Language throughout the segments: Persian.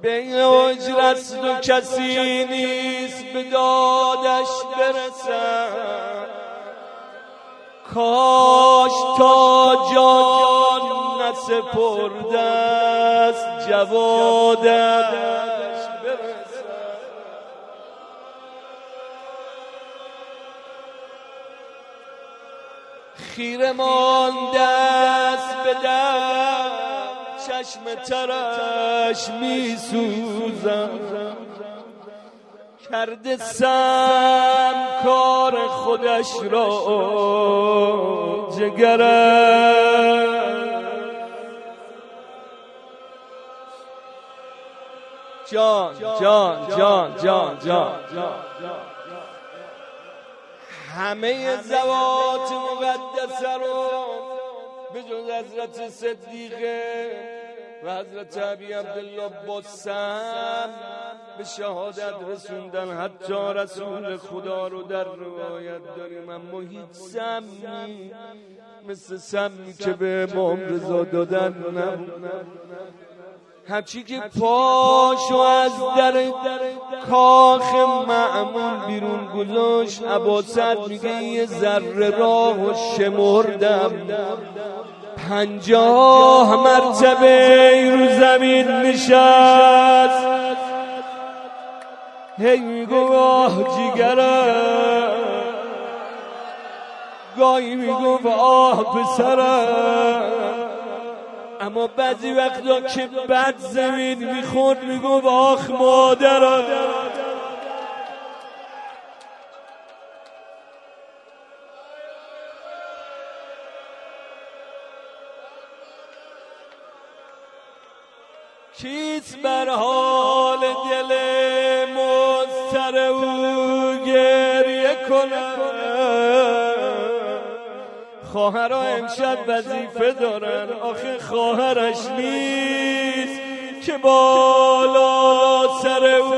بین اجرست و کسی نیست به دادش برسم، کاش تا جان نسپرده است جوادش برسم. خیره مانده است به در چشم ترش می سوزم، کرده سم کار خودش را جگرم. جان جان جان جان جان همه زوات مقدسه رو به جز حضرت صدیقه و حضرت ابی عبدالله باسم به شهادت رسوندن. حتی رسول خدا رو در روایت داریم اما هیچ سمی مثل سمی که به امام رضا دادن نبود. هرچی که پاشو از در کاخ معمول بیرون گذاشت، عباسد میگه یه ذره راه و شمردم، 50 مرتبه رو زمین نشست. هی میگو آه جیگرم، گاهی میگو آه پسرم، اما بعضی وقتا که بد زمین میخورد میگو آخ مادرم. کیست بر حال دل مضطر او گریه کنه؟ خواهرها امشب وظیفه دارن، آخه خواهرش نیست که بالا سر او.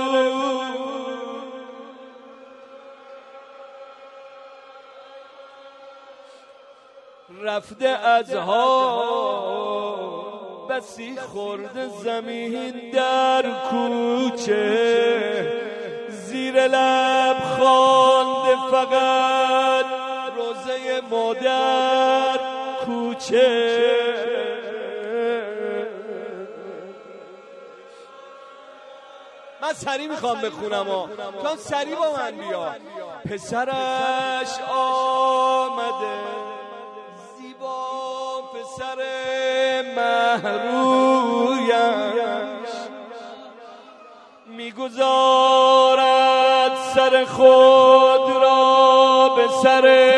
رفته از ها بسی خورده زمین در کوچه، زیر لب خوانده فقط روزه مادر کوچه. من سری میخوام بخونم چون سری با من بیا. پسرش آمده زیبا، پسر مهرویش، میگذارد سر خود را به سر.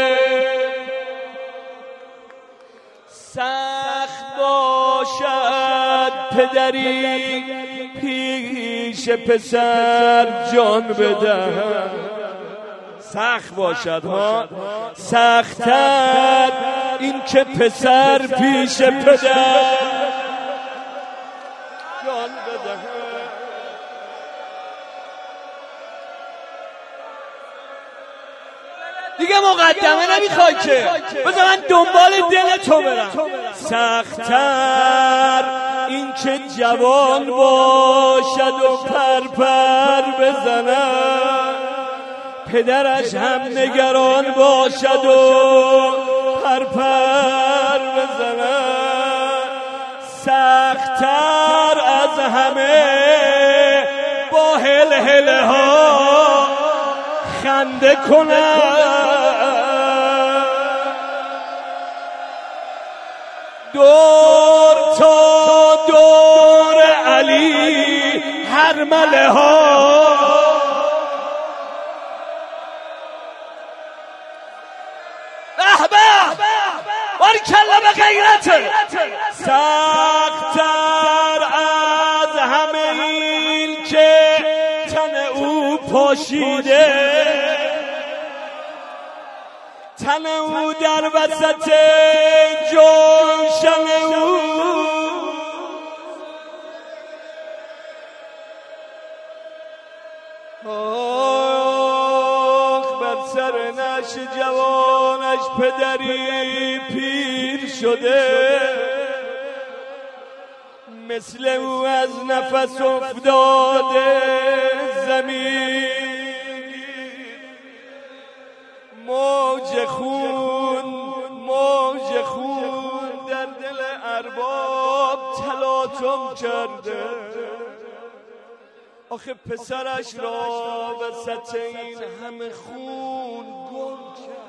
سخت باشد پدری پیش پسر جان بدهد، سخت باشد ها، سخت‌تر این که پسر پیش پدر جان بدهد. دیگه مقدمه نمیخوای که، بذار من دنبال دل تو برم. سخت‌تر این که جوان باشد و پرپر بزند، پدرش هم نگران باشد و پرپر بزند. سخت‌تر از همه با هلهله ها خنده کند، دور تا دور علی هرمله ها. باری کلا به غیرته. سخت‌تر از همه این که تن او پاشیده، تن او در وسط جوشن او. آخ بر سر نعش جوانش پدری پیر شده، مثل او از نفس افتاده زمین، موج خون در دل ارباب تلاطم کرده. آخه پسرش را وسط این همه خون گم کرد.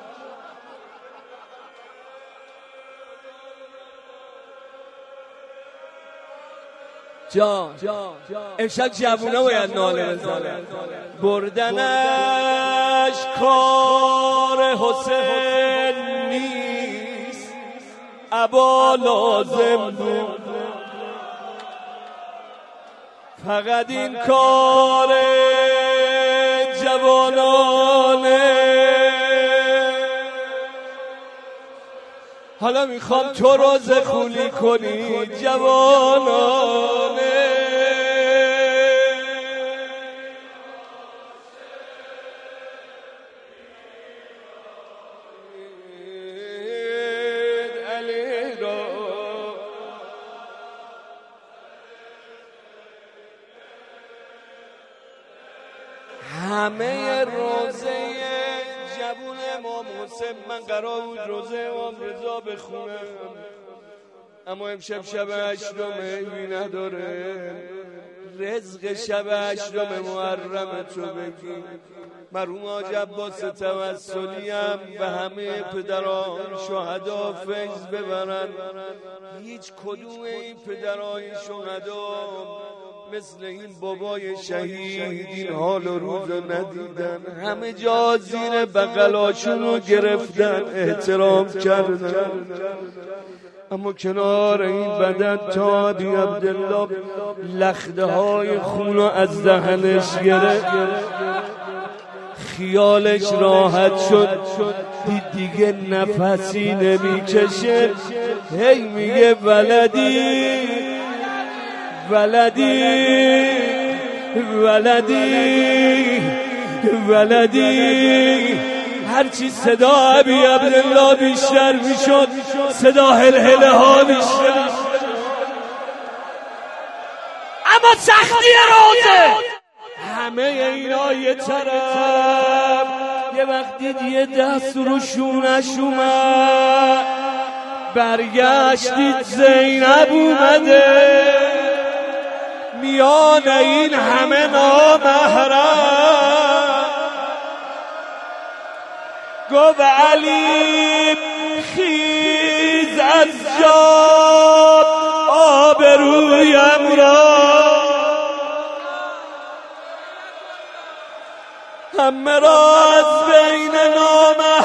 جان امشب جوونا باید ناله بزنن. بردنش کار حسین نیست، ابا لازم بود، فقط این کار جوانانه. حالا میخوام تو رو زخولی کنی جوانانه. همه روزه جوون امام حسین من قرار بود روزه امام رضا بخونم، اما امشب شب هشتمه بی نداره. رزق شب هشتم محرم تو بگی. مرحوم حاج عباس توسلی هم به همه پدران شهدا فیض ببرن. هیچ کدوم این پدرای شهدا مثل این بابای شهید این حال و روز رو ندیدن. همه جا زیر بغلاشون رو گرفتن، احترام کردن، اما کنار این بدن تا بی عبدالله لخده های خون از دهنش گرفت. خیالش راحت شد، دید دیگه نفسی نمیکشه. هی میگه ولدی ولدی ولدی ولدی. هرچی صدا ابی عبدالله بیشتر میشد، صدا هلهله ها بیشتر. اما سختی روزه همه اینا یه طرف. یه وقتی یه دست رو شونش اومد، برگشتید زینب اومده میان این همه نامحرم. گفت علی خیز از جا آبرویم را، همه را از بین نامحرم